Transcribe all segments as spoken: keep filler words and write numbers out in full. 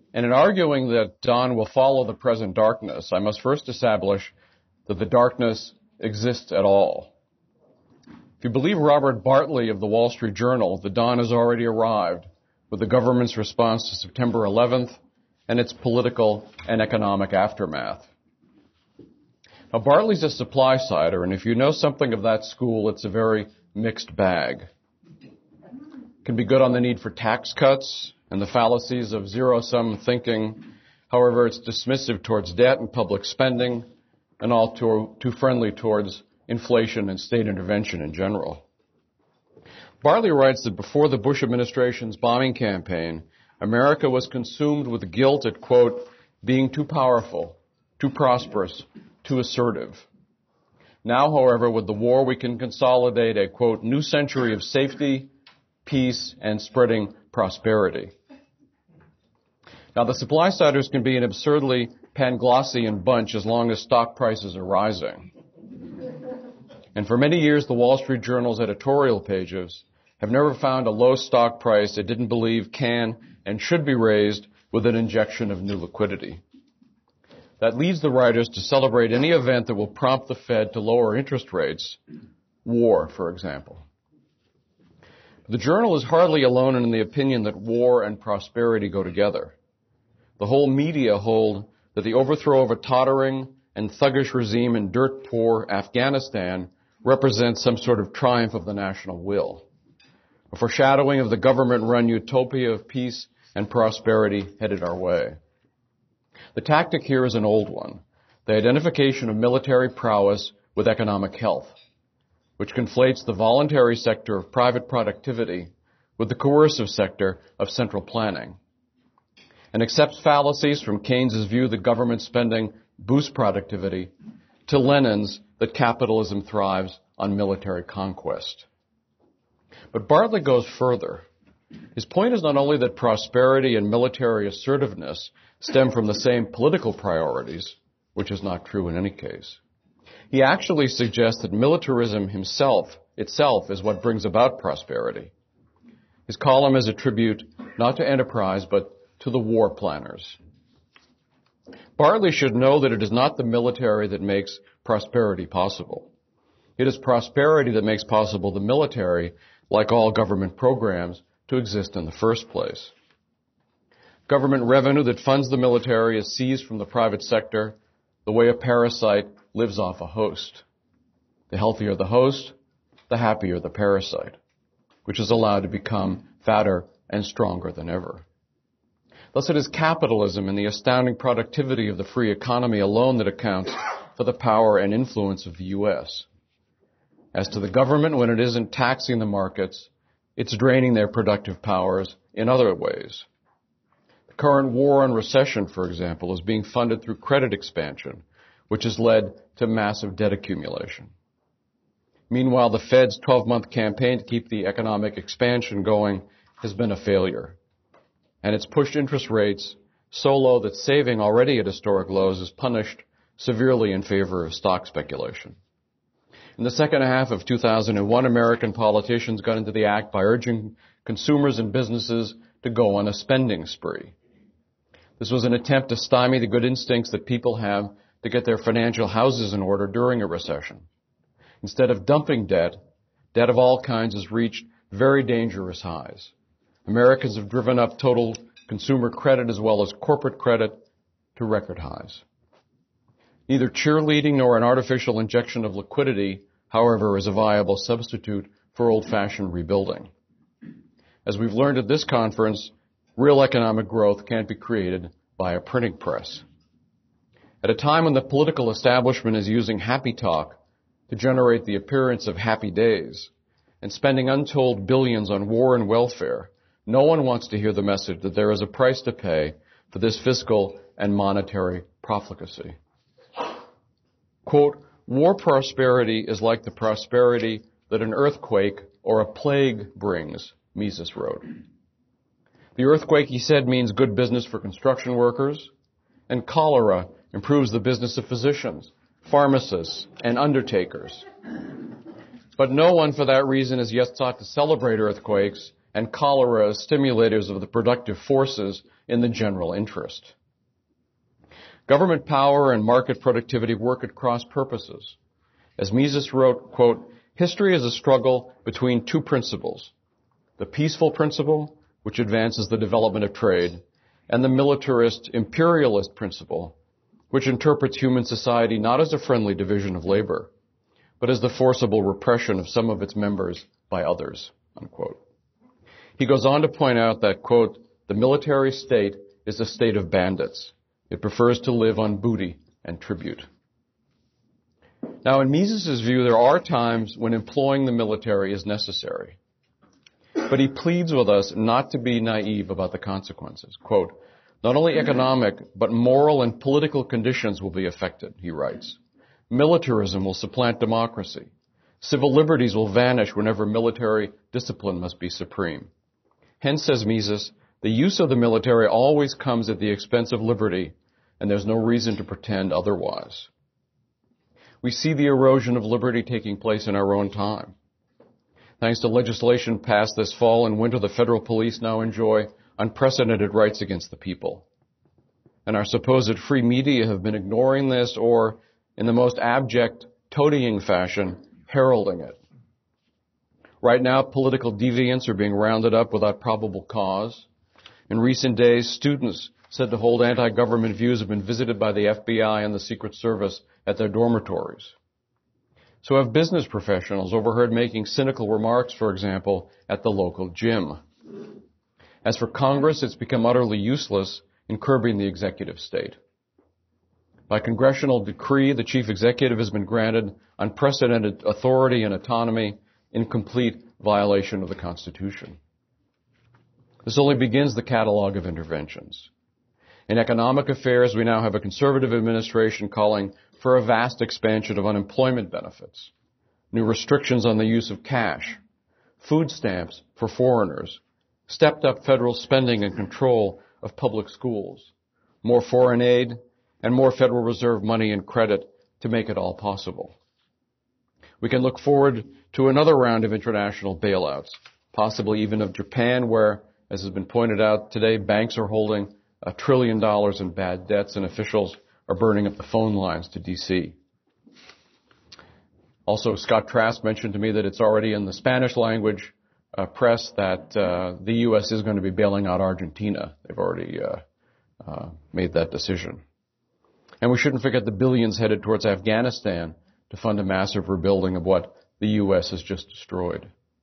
And in arguing that dawn will follow the present darkness, I must first establish that the darkness exists at all. If you believe Robert Bartley of the Wall Street Journal, the dawn has already arrived with the government's response to September eleventh and its political and economic aftermath. Now, Bartley's a supply-sider, and if you know something of that school, it's a very mixed bag. It can be good on the need for tax cuts and the fallacies of zero-sum thinking. However, it's dismissive towards debt and public spending, and all too, too friendly towards inflation and state intervention in general. Bartley writes that before the Bush administration's bombing campaign, America was consumed with guilt at, quote, being too powerful, too prosperous, too assertive. Now, however, with the war, we can consolidate a, quote, new century of safety, peace, and spreading prosperity. Now, the supply-siders can be an absurdly Panglossian bunch as long as stock prices are rising. And for many years, the Wall Street Journal's editorial pages have never found a low stock price it didn't believe can and should be raised with an injection of new liquidity. That leads the writers to celebrate any event that will prompt the Fed to lower interest rates, war, for example. The Journal is hardly alone in the opinion that war and prosperity go together. The whole media hold that the overthrow of a tottering and thuggish regime in dirt-poor Afghanistan represents some sort of triumph of the national will, a foreshadowing of the government-run utopia of peace and prosperity headed our way. The tactic here is an old one, the identification of military prowess with economic health, which conflates the voluntary sector of private productivity with the coercive sector of central planning, and accepts fallacies from Keynes's view that government spending boosts productivity to Lenin's that capitalism thrives on military conquest. But Bartley goes further. His point is not only that prosperity and military assertiveness stem from the same political priorities, which is not true in any case. He actually suggests that militarism himself, itself, is what brings about prosperity. His column is a tribute not to enterprise, but to the war planners. Bartley should know that it is not the military that makes prosperity possible. It is prosperity that makes possible the military, like all government programs, to exist in the first place. Government revenue that funds the military is seized from the private sector the way a parasite lives off a host. The healthier the host, the happier the parasite, which is allowed to become fatter and stronger than ever. Thus, it is capitalism and the astounding productivity of the free economy alone that accounts for the power and influence of the U S. As to the government, when it isn't taxing the markets, it's draining their productive powers in other ways. The current war on recession, for example, is being funded through credit expansion, which has led to massive debt accumulation. Meanwhile, the Fed's twelve-month campaign to keep the economic expansion going has been a failure, and it's pushed interest rates so low that saving, already at historic lows, is punished severely in favor of stock speculation. In the second half of two thousand one, American politicians got into the act by urging consumers and businesses to go on a spending spree. This was an attempt to stymie the good instincts that people have to get their financial houses in order during a recession. Instead of dumping debt, debt of all kinds has reached very dangerous highs. Americans have driven up total consumer credit as well as corporate credit to record highs. Neither cheerleading nor an artificial injection of liquidity, however, is a viable substitute for old-fashioned rebuilding. As we've learned at this conference, real economic growth can't be created by a printing press. At a time when the political establishment is using happy talk to generate the appearance of happy days and spending untold billions on war and welfare, no one wants to hear the message that there is a price to pay for this fiscal and monetary profligacy. Quote, war prosperity is like the prosperity that an earthquake or a plague brings, Mises wrote. The earthquake, he said, means good business for construction workers, and cholera improves the business of physicians, pharmacists, and undertakers. But no one for that reason has yet sought to celebrate earthquakes and cholera as stimulators of the productive forces in the general interest. Government power and market productivity work at cross purposes. As Mises wrote, quote, "History is a struggle between two principles, the peaceful principle, which advances the development of trade, and the militarist, imperialist principle, which interprets human society not as a friendly division of labor, but as the forcible repression of some of its members by others," unquote. He goes on to point out that, quote, "The military state is a state of bandits. It prefers to live on booty and tribute." Now, in Mises' view, there are times when employing the military is necessary. But he pleads with us not to be naive about the consequences. Quote, "Not only economic, but moral and political conditions will be affected," he writes. "Militarism will supplant democracy. Civil liberties will vanish whenever military discipline must be supreme. Hence, says Mises, the use of the military always comes at the expense of liberty, and there's no reason to pretend otherwise." We see the erosion of liberty taking place in our own time. Thanks to legislation passed this fall and winter, the federal police now enjoy unprecedented rights against the people. And our supposed free media have been ignoring this or, in the most abject, toadying fashion, heralding it. Right now, political deviants are being rounded up without probable cause. In recent days, students said to hold anti-government views have been visited by the F B I and the Secret Service at their dormitories. So have business professionals overheard making cynical remarks, for example, at the local gym. As for Congress, it's become utterly useless in curbing the executive state. By congressional decree, the chief executive has been granted unprecedented authority and autonomy in complete violation of the Constitution. This only begins the catalog of interventions. In economic affairs, we now have a conservative administration calling for a vast expansion of unemployment benefits, new restrictions on the use of cash, food stamps for foreigners, stepped up federal spending and control of public schools, more foreign aid, and more Federal Reserve money and credit to make it all possible. We can look forward to another round of international bailouts, possibly even of Japan, where, as has been pointed out today, banks are holding a trillion dollars in bad debts and officials are burning up the phone lines to D C. Also, Scott Trask mentioned to me that it's already in the Spanish language uh, press that uh, the U S is going to be bailing out Argentina. They've already uh, uh, made that decision. And we shouldn't forget the billions headed towards Afghanistan to fund a massive rebuilding of what the U S has just destroyed.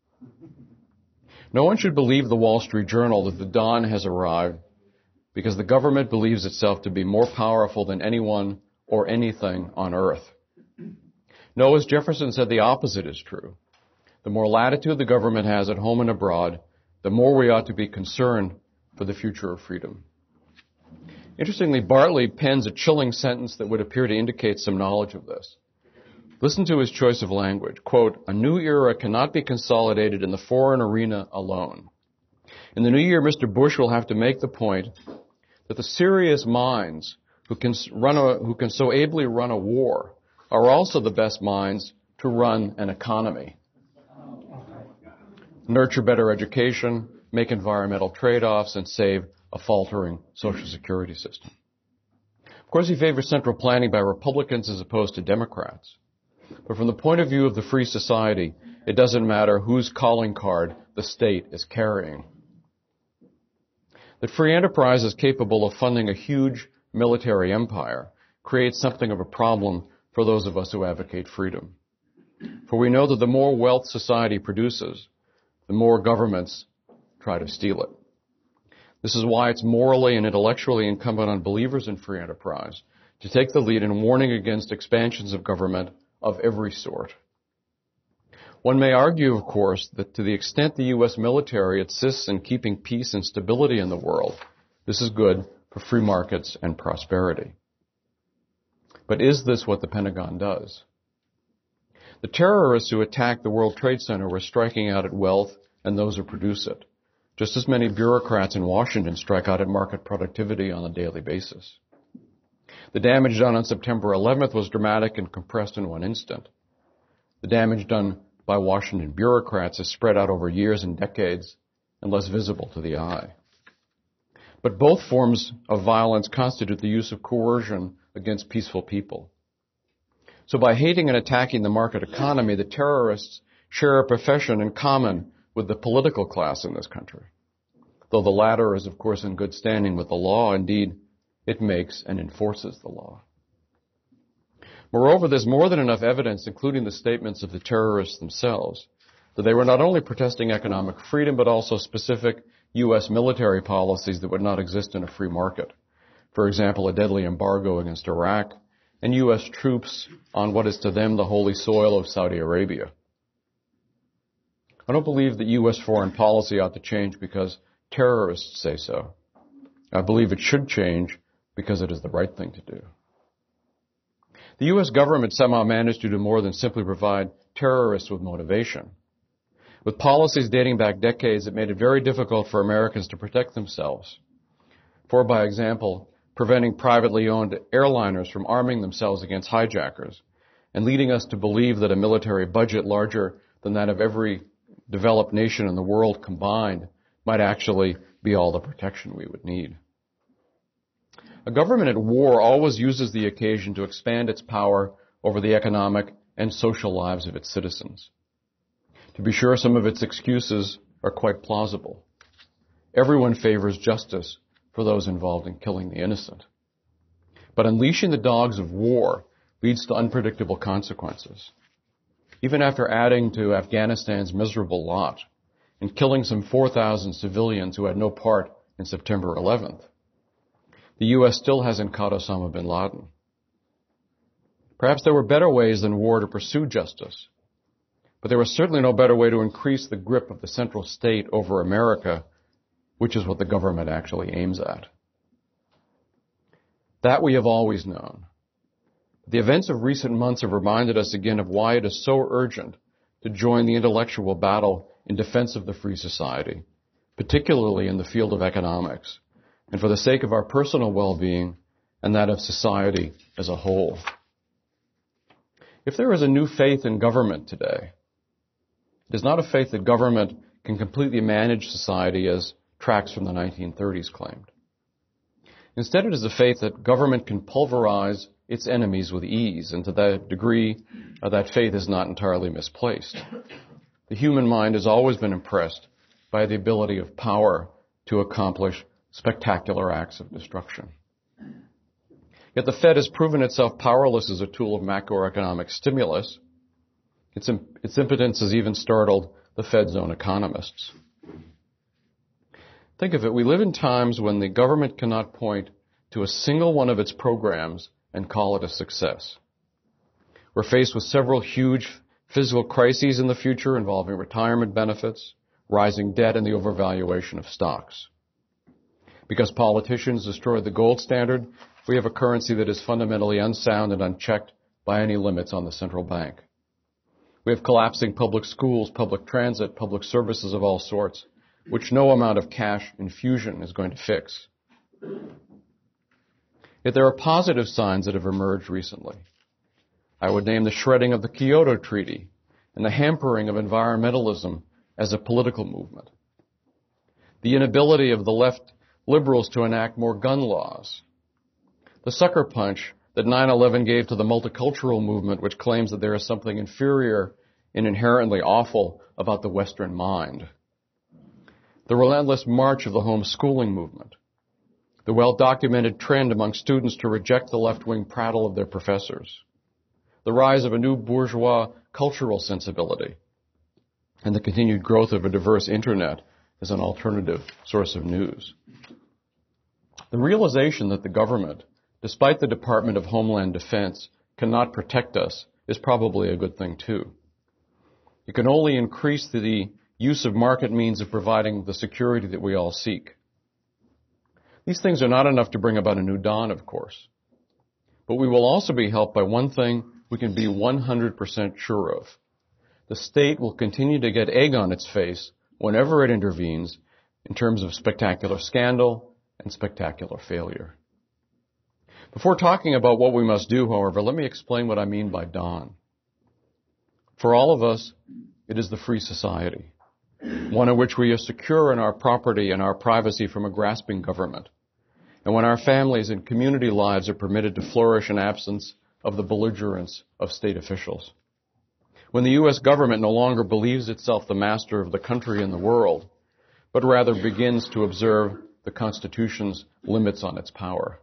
No one should believe the Wall Street Journal that the dawn has arrived because the government believes itself to be more powerful than anyone or anything on earth. No, as Jefferson said, the opposite is true. The more latitude the government has at home and abroad, the more we ought to be concerned for the future of freedom. Interestingly, Bartley pens a chilling sentence that would appear to indicate some knowledge of this. Listen to his choice of language. Quote, "A new era cannot be consolidated in the foreign arena alone. In the new year, Mister Bush will have to make the point that the serious minds who can run a, who can so ably run a war are also the best minds to run an economy. Nurture better education, make environmental trade-offs, and save a faltering Social Security system." Of course, he favors central planning by Republicans as opposed to Democrats. But from the point of view of the free society, it doesn't matter whose calling card the state is carrying. That free enterprise is capable of funding a huge military empire creates something of a problem for those of us who advocate freedom. For we know that the more wealth society produces, the more governments try to steal it. This is why it's morally and intellectually incumbent on believers in free enterprise to take the lead in warning against expansions of government of every sort. One may argue, of course, that to the extent the U S military assists in keeping peace and stability in the world, this is good for free markets and prosperity. But is this what the Pentagon does? The terrorists who attacked the World Trade Center were striking out at wealth and those who produce it, just as many bureaucrats in Washington strike out at market productivity on a daily basis. The damage done on September eleventh was dramatic and compressed in one instant. The damage done by Washington bureaucrats is spread out over years and decades, and less visible to the eye. But both forms of violence constitute the use of coercion against peaceful people. So by hating and attacking the market economy, the terrorists share a profession in common with the political class in this country. Though the latter is, of course, in good standing with the law, indeed, it makes and enforces the law. Moreover, there's more than enough evidence, including the statements of the terrorists themselves, that they were not only protesting economic freedom, but also specific U S military policies that would not exist in a free market. For example, a deadly embargo against Iraq, and U S troops on what is to them the holy soil of Saudi Arabia. I don't believe that U S foreign policy ought to change because terrorists say so. I believe it should change because it is the right thing to do. The U S government somehow managed to do more than simply provide terrorists with motivation. With policies dating back decades, it made it very difficult for Americans to protect themselves. For, by example, preventing privately owned airliners from arming themselves against hijackers, and leading us to believe that a military budget larger than that of every developed nation in the world combined might actually be all the protection we would need. A government at war always uses the occasion to expand its power over the economic and social lives of its citizens. To be sure, some of its excuses are quite plausible. Everyone favors justice for those involved in killing the innocent. But unleashing the dogs of war leads to unpredictable consequences. Even after adding to Afghanistan's miserable lot and killing some four thousand civilians who had no part in September eleventh, the U S still hasn't caught Osama bin Laden. Perhaps there were better ways than war to pursue justice, but there was certainly no better way to increase the grip of the central state over America, which is what the government actually aims at. That we have always known. The events of recent months have reminded us again of why it is so urgent to join the intellectual battle in defense of the free society, particularly in the field of economics, and for the sake of our personal well-being and that of society as a whole. If there is a new faith in government today, it is not a faith that government can completely manage society as tracts from the nineteen thirties claimed. Instead, it is a faith that government can pulverize its enemies with ease, and to that degree, uh, that faith is not entirely misplaced. The human mind has always been impressed by the ability of power to accomplish spectacular acts of destruction. Yet the Fed has proven itself powerless as a tool of macroeconomic stimulus. Its, its impotence has even startled the Fed's own economists. Think of it, we live in times when the government cannot point to a single one of its programs and call it a success. We're faced with several huge physical crises in the future involving retirement benefits, rising debt, and the overvaluation of stocks. Because politicians destroyed the gold standard, we have a currency that is fundamentally unsound and unchecked by any limits on the central bank. We have collapsing public schools, public transit, public services of all sorts, which no amount of cash infusion is going to fix. Yet there are positive signs that have emerged recently. I would name the shredding of the Kyoto Treaty and the hampering of environmentalism as a political movement. The inability of the left liberals to enact more gun laws. The sucker punch that nine eleven gave to the multicultural movement, which claims that there is something inferior and inherently awful about the Western mind. The relentless march of the homeschooling movement. The well-documented trend among students to reject the left-wing prattle of their professors. The rise of a new bourgeois cultural sensibility. And the continued growth of a diverse internet as an alternative source of news. The realization that the government, despite the Department of Homeland Defense, cannot protect us is probably a good thing too. It can only increase the use of market means of providing the security that we all seek. These things are not enough to bring about a new dawn, of course. But we will also be helped by one thing we can be one hundred percent sure of. The state will continue to get egg on its face whenever it intervenes in terms of spectacular scandal and spectacular failure. Before talking about what we must do, however, let me explain what I mean by dawn. For all of us, it is the free society. one in which we are secure in our property and our privacy from a grasping government, and when our families and community lives are permitted to flourish in absence of the belligerence of state officials. When the U S government no longer believes itself the master of the country and the world, but rather begins to observe the Constitution's limits on its power.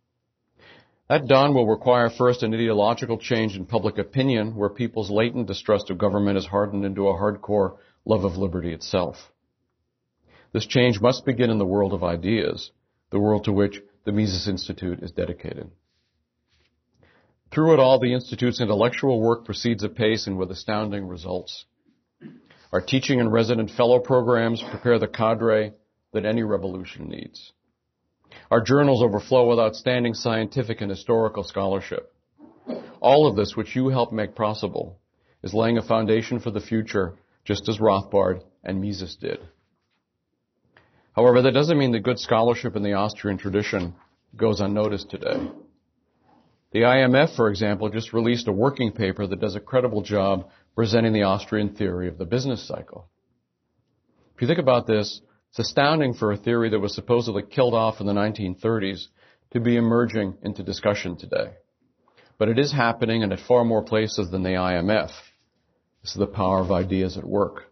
That dawn will require first an ideological change in public opinion where people's latent distrust of government is hardened into a hardcore love of liberty itself. This change must begin in the world of ideas, the world to which the Mises Institute is dedicated. Through it all, the Institute's intellectual work proceeds apace and with astounding results. Our teaching and resident fellow programs prepare the cadre that any revolution needs. Our journals overflow with outstanding scientific and historical scholarship. All of this, which you help make possible, is laying a foundation for the future, just as Rothbard and Mises did. However, that doesn't mean that good scholarship in the Austrian tradition goes unnoticed today. The I M F, for example, just released a working paper that does a credible job presenting the Austrian theory of the business cycle. If you think about this, it's astounding for a theory that was supposedly killed off in the nineteen thirties to be emerging into discussion today. But it is happening and at far more places than the I M F. This is the power of ideas at work.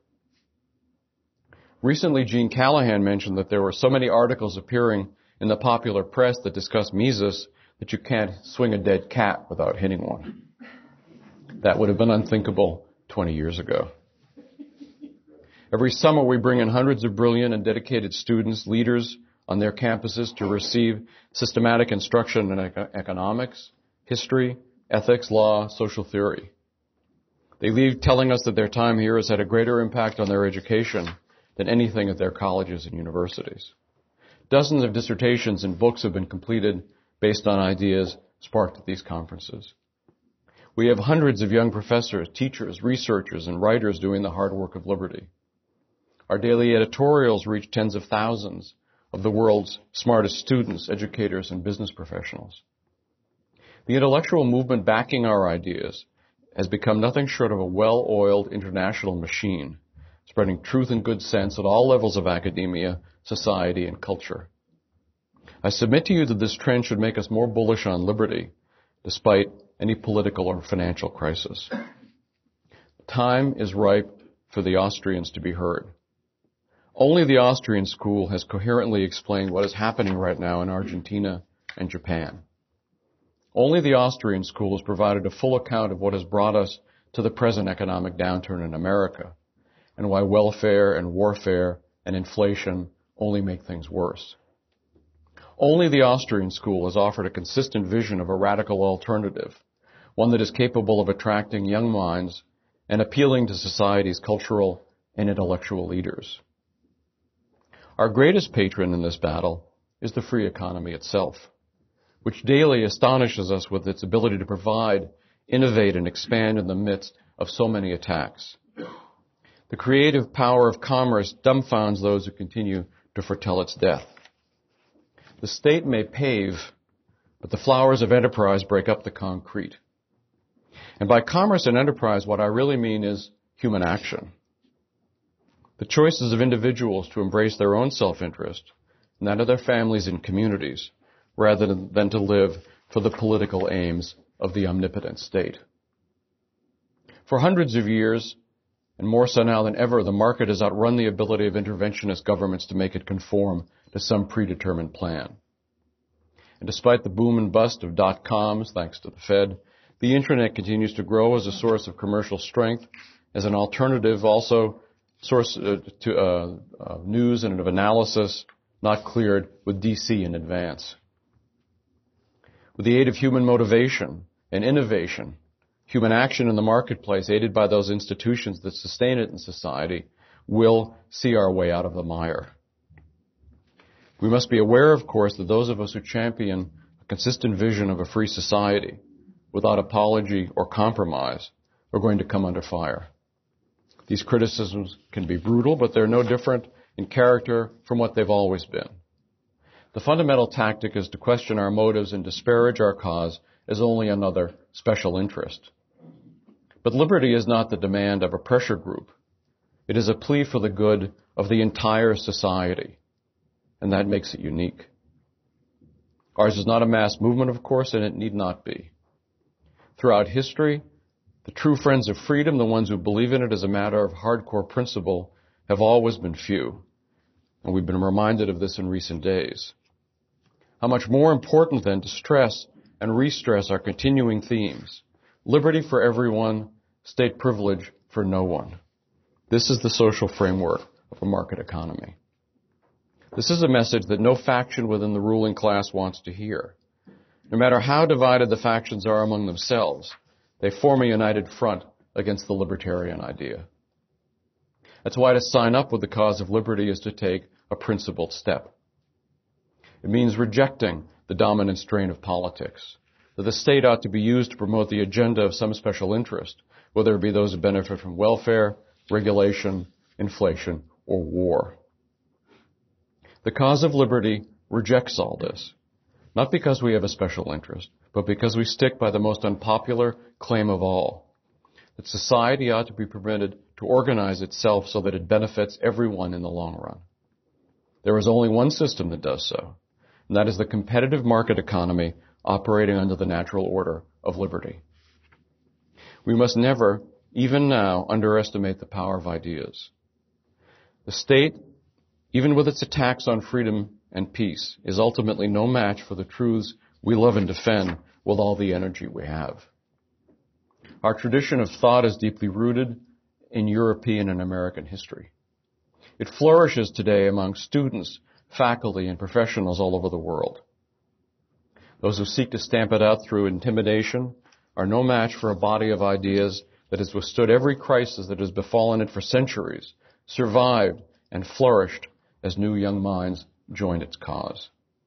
Recently, Gene Callahan mentioned that there were so many articles appearing in the popular press that discuss Mises that you can't swing a dead cat without hitting one. That would have been unthinkable twenty years ago. Every summer we bring in hundreds of brilliant and dedicated students, leaders on their campuses to receive systematic instruction in economics, history, ethics, law, social theory. They leave telling us that their time here has had a greater impact on their education than anything at their colleges and universities. Dozens of dissertations and books have been completed based on ideas sparked at these conferences. We have hundreds of young professors, teachers, researchers, and writers doing the hard work of liberty. Our daily editorials reach tens of thousands of the world's smartest students, educators, and business professionals. The intellectual movement backing our ideas has become nothing short of a well-oiled international machine, spreading truth and good sense at all levels of academia, society, and culture. I submit to you that this trend should make us more bullish on liberty, despite any political or financial crisis. Time is ripe for the Austrians to be heard. Only the Austrian school has coherently explained what is happening right now in Argentina and Japan. Only the Austrian school has provided a full account of what has brought us to the present economic downturn in America, and why welfare and warfare and inflation only make things worse. Only the Austrian school has offered a consistent vision of a radical alternative, one that is capable of attracting young minds and appealing to society's cultural and intellectual leaders. Our greatest patron in this battle is the free economy itself, which daily astonishes us with its ability to provide, innovate, and expand in the midst of so many attacks. The creative power of commerce dumbfounds those who continue to foretell its death. The state may pave, but the flowers of enterprise break up the concrete. And by commerce and enterprise, what I really mean is human action. The choices of individuals to embrace their own self-interest and that of their families and communities, rather than to live for the political aims of the omnipotent state. For hundreds of years, and more so now than ever, the market has outrun the ability of interventionist governments to make it conform to some predetermined plan. And despite the boom and bust of dot-coms, thanks to the Fed, the Internet continues to grow as a source of commercial strength, as an alternative also source uh, to uh, uh, news and of analysis not cleared with D C in advance. With the aid of human motivation and innovation, human action in the marketplace, aided by those institutions that sustain it in society, will see our way out of the mire. We must be aware, of course, that those of us who champion a consistent vision of a free society, without apology or compromise, are going to come under fire. These criticisms can be brutal, but they're no different in character from what they've always been. The fundamental tactic is to question our motives and disparage our cause as only another special interest. But liberty is not the demand of a pressure group. It is a plea for the good of the entire society, and that makes it unique. Ours is not a mass movement, of course, and it need not be. Throughout history, the true friends of freedom, the ones who believe in it as a matter of hardcore principle, have always been few, and we've been reminded of this in recent days. How much more important then to stress and re-stress our continuing themes: liberty for everyone, state privilege for no one. This is the social framework of a market economy. This is a message that no faction within the ruling class wants to hear. No matter how divided the factions are among themselves, they form a united front against the libertarian idea. That's why to sign up with the cause of liberty is to take a principled step. It means rejecting the dominant strain of politics, that the state ought to be used to promote the agenda of some special interest, whether it be those who benefit from welfare, regulation, inflation, or war. The cause of liberty rejects all this, not because we have a special interest, but because we stick by the most unpopular claim of all, that society ought to be permitted to organize itself so that it benefits everyone in the long run. There is only one system that does so, and that is the competitive market economy operating under the natural order of liberty. We must never, even now, underestimate the power of ideas. The state, even with its attacks on freedom and peace, is ultimately no match for the truths we love and defend with all the energy we have. Our tradition of thought is deeply rooted in European and American history. It flourishes today among students, faculty, and professionals all over the world. Those who seek to stamp it out through intimidation are no match for a body of ideas that has withstood every crisis that has befallen it for centuries, survived, and flourished as new young minds joined its cause.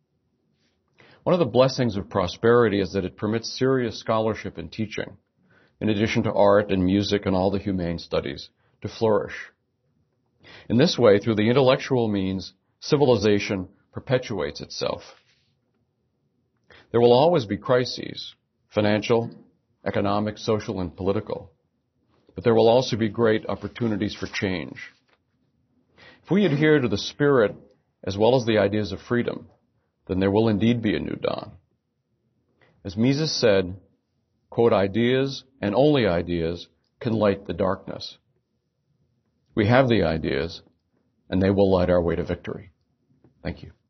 One of the blessings of prosperity is that it permits serious scholarship and teaching, in addition to art and music and all the humane studies, to flourish. In this way, through the intellectual means, civilization perpetuates itself. There will always be crises, financial, economic, social, and political. But there will also be great opportunities for change. If we adhere to the spirit as well as the ideas of freedom, then there will indeed be a new dawn. As Mises said, quote, ideas and only ideas can light the darkness. We have the ideas, and they will light our way to victory. Thank you.